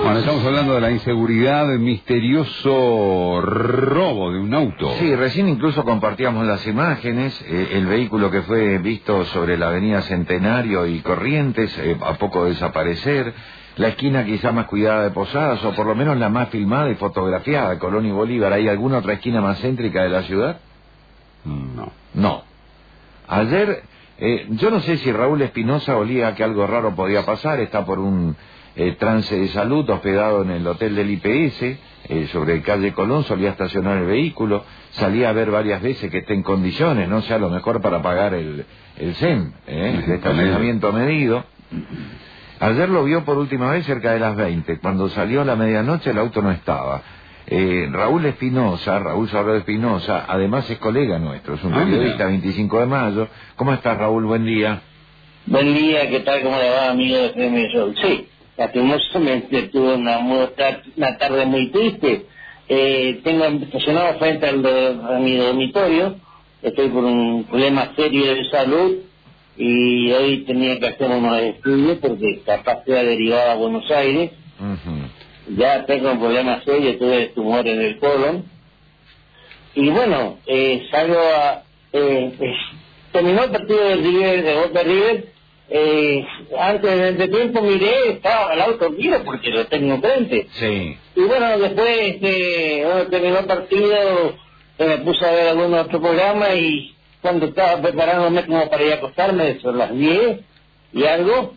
Bueno, estamos hablando de la inseguridad, del misterioso robo de un auto. Sí, recién incluso compartíamos las imágenes, el vehículo que fue visto sobre la avenida Centenario y Corrientes, a poco de desaparecer, la esquina quizá más cuidada de Posadas, o por lo menos la más filmada y fotografiada, Colón y Bolívar. ¿Hay alguna otra esquina más céntrica de la ciudad? No. No. Ayer, yo no sé si Raúl Espinosa olía que algo raro podía pasar, está por un trance de salud hospedado en el hotel del IPS, sobre calle Colón, solía estacionar el vehículo, salía a ver varias veces que esté en condiciones, no sea lo mejor para pagar el SEM, el estacionamiento medido. Ayer lo vio por última vez cerca de las 20, cuando salió a la medianoche el auto no estaba. Raúl Espinosa, Raúl Salvador Espinosa, además es colega nuestro, es un periodista, 25 de mayo. ¿Cómo estás, Raúl? Buen día. Buen día, ¿qué tal? ¿Cómo le va, amigo de FM Show? Sí, lastimosamente tuve una tarde muy triste. Tengo estacionado frente a mi dormitorio, estoy por un problema serio de salud y hoy tenía que hacer unos estudios porque capaz sea derivado a Buenos Aires. Ya tengo un problema serio, tuve tumor en el colon. Y bueno, salgo a... terminó el partido de River, de Boca River. Antes de tiempo miré, estaba el auto mío porque lo tengo enfrente. Sí. Y bueno, después, bueno, terminó el partido, me puse a ver algún otro programa y cuando estaba preparándome como para ir a acostarme, son las 10 y algo,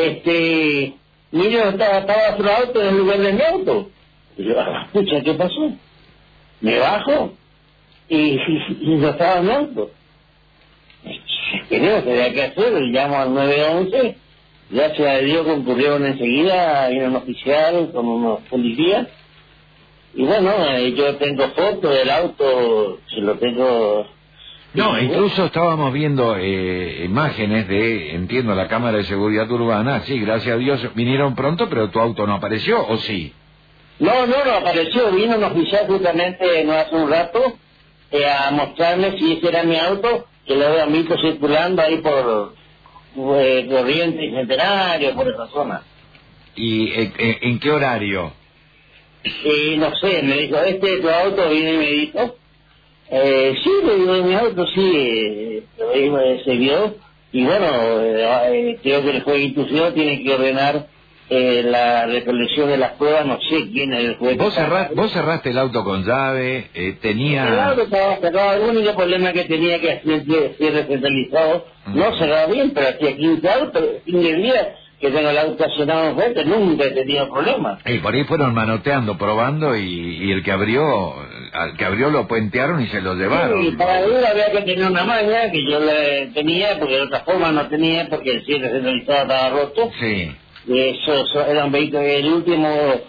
miro, estaba otro auto en el lugar de mi auto. Y yo, escucha, ¿qué pasó? Me bajo y no estaba en mi auto. Creo que había que hacer, llamo al 911, gracias a Dios concurrieron enseguida, vino un oficial con unos policías, y bueno, yo tengo fotos del auto, si lo tengo... No, incluso estábamos viendo imágenes de, entiendo, la cámara de seguridad urbana. Sí, gracias a Dios vinieron pronto, pero tu auto no apareció, ¿o sí? No apareció, vino un oficial justamente no hace un rato a mostrarme si ese era mi auto, que lo había visto circulando ahí por Corrientes y Centenario, por esa zona. ¿Y en qué horario? No sé, me dijo, tu auto, vino y me dijo, sí, le digo, mi auto sí, se vio, y bueno, creo que el juez de instrucción tiene que ordenar la recolección de las pruebas, no sé quién es el juez. Vos cerraste el auto con llave, tenía... El auto estaba cerrado, el único problema que tenía que hacer cierre centralizado, no cerraba bien, pero hacía 15 autos, 15 días que tengo el auto estacionado enfrente, nunca he tenido problemas. Y por ahí fueron manoteando, probando, y al que abrió lo puentearon y se lo llevaron. Sí, para él había que tener una maña que yo tenía, porque de otra forma no tenía, porque el cierre centralizado estaba roto. Sí. Eso era un vehículo, el último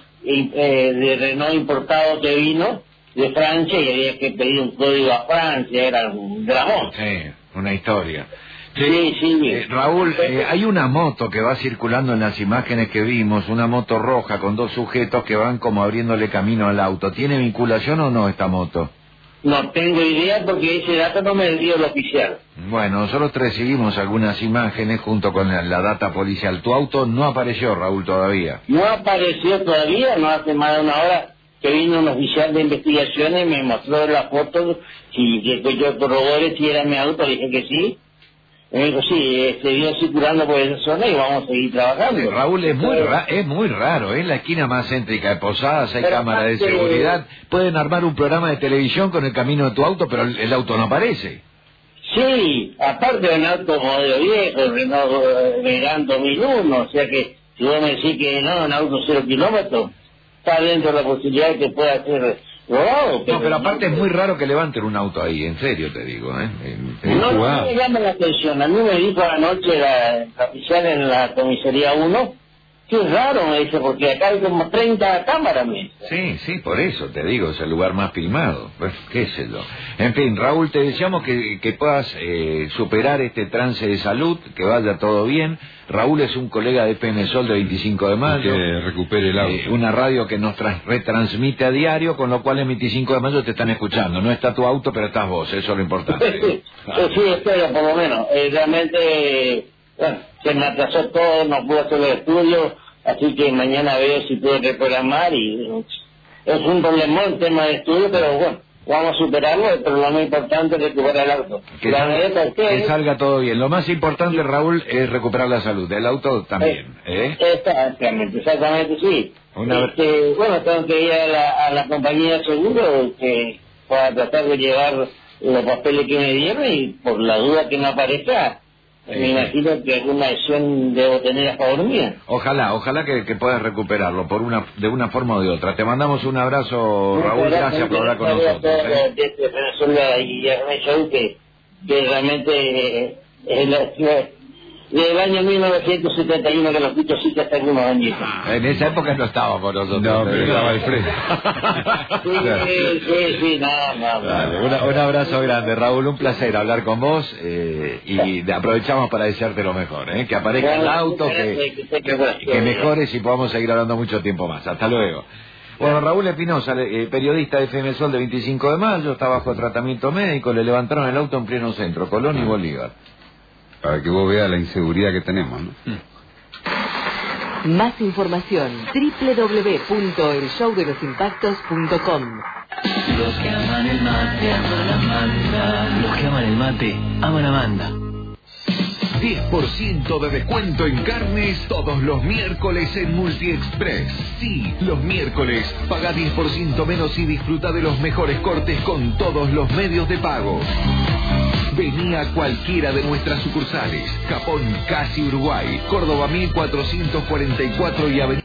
de Renault importado que vino de Francia, y había que pedir un código a Francia, era un dramón. Sí, una historia. Sí. Raúl, hay una moto que va circulando en las imágenes que vimos, una moto roja con dos sujetos que van como abriéndole camino al auto. ¿Tiene vinculación o no esta moto? No tengo idea porque ese dato no me dio el oficial. Bueno, nosotros recibimos algunas imágenes junto con la data policial. Tu auto no apareció, Raúl, todavía. No apareció todavía, no hace más de una hora que vino un oficial de investigaciones y me mostró las fotos, y que yo corroboré si era mi auto, le dije que sí. Me dijo, sí, se vio circulando por esa zona y vamos a seguir trabajando. Sí, Raúl, es muy raro, es la esquina más céntrica de Posadas, hay cámaras de seguridad, pueden armar un programa de televisión con el camino de tu auto, pero el auto no aparece. Sí, aparte de un auto modelo viejo, Renault 2001, o sea que si vos me decís que no, un auto 0 kilómetros, está dentro de la posibilidad de que pueda ser robado. Pero aparte es muy raro que levanten un auto ahí, en serio te digo, No me llama la atención. A mí me dijo anoche la oficial en la comisaría 1, que es raro, me dice, porque acá hay como 30 cámaras, me dice. Sí, por eso te digo, es el lugar más filmado, pues qué sé yo. En fin, Raúl, te deseamos que puedas superar este trance de salud, que vaya todo bien. Raúl es un colega de FM Sol de 25 de mayo. Que recupere el auto. Una radio que nos retransmite a diario, con lo cual en 25 de mayo te están escuchando. No está tu auto, pero estás vos, eso es lo importante. Sí, espero, por lo menos. Realmente, bueno, se me atrasó todo, no pude hacer el estudio, así que mañana veo si puedo reprogramar y es un problemón el tema de estudio, pero bueno, vamos a superarlo, pero lo más importante es recuperar el auto. Que salga todo bien. Lo más importante, Raúl, es recuperar la salud. El auto también, Exactamente, sí. Bueno, tengo que ir a la compañía de seguro para tratar de llevar los papeles que me dieron y por la duda que no aparezca, me imagino que alguna acción debo tener a favor mía. Ojalá que puedas recuperarlo de una forma o de otra. Te mandamos un abrazo, Raúl, gracias por hablar con nosotros. Desde Venezuela y Show, que realmente del año 1971 que los pitos sí que hasta algunos años. En esa época no estaba por nosotros. No, pero estaba Alfredo. Sí, nada. Un abrazo grande, Raúl, un placer hablar con vos y aprovechamos para desearte lo mejor, que aparezca el auto, que mejores y podamos seguir hablando mucho tiempo más. Hasta luego. Bueno, Raúl Espinosa, periodista de FM Sol de 25 de mayo, está bajo tratamiento médico, le levantaron el auto en pleno centro, Colón y Bolívar. Para que vos veas la inseguridad que tenemos, ¿no? Más información, www.elshowdelosimpactos.com. Los que aman el mate, aman a Amanda. Los que aman el mate, aman a Amanda. 10% de descuento en carnes todos los miércoles en Multiexpress. Sí, los miércoles. Paga 10% menos y disfruta de los mejores cortes con todos los medios de pago. Vení a cualquiera de nuestras sucursales. Japón, Casi Uruguay, Córdoba 1444 y Avenida